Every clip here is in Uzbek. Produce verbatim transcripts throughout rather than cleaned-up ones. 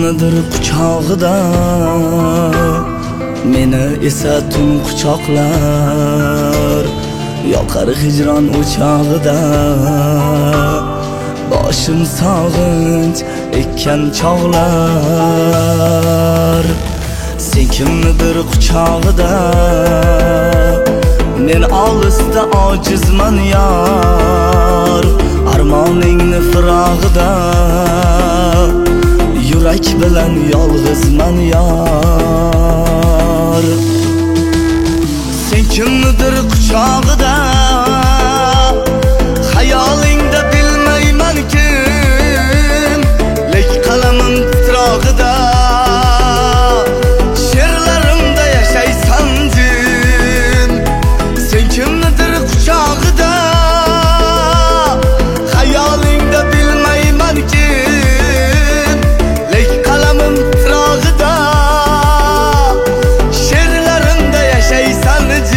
kimnidir quchog'ida, meni esa tun quchoqlar. Yoqar hijron o'chog'ida, boshim sog'inch ekkan chog'lar. Sen kimnidir quchog'ida, men olisda ojizman yor. Armoningni firog'ida, yurak bilan yolg'izman yor. Sen kimnidir quchog'ida, xayolingda bilmayman kim. Lek qalamim titrog'ida, she'rlarimda yashaysan jim. Sen kimnidir quchog'ida, xayolingda bilmayman kim. Lek qalamim titrog'ida, she'rlarimda yashaysan jim.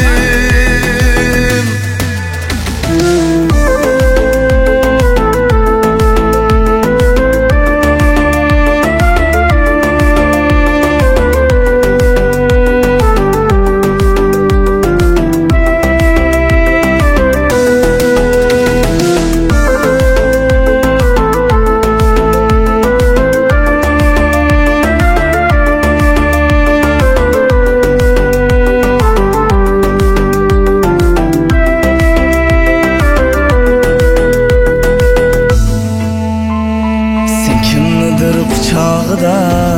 Quchog'ida,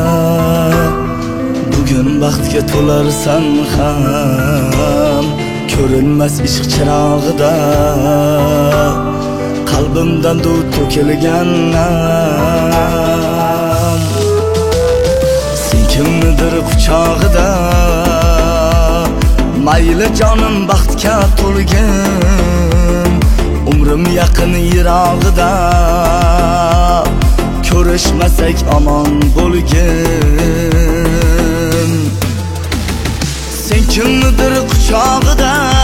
bugun baxtga to'larsan ham, ko'rinmas ishq chirog'ida, qalbimdan duv to'kilgan nam. Sen kimnidir quchog'ida, mayli jonim baxtga to'lgin, umrim yaqin yirog'ida, ko'rishmasak omon bo'lgin. Sen kimnidir quchog'ida,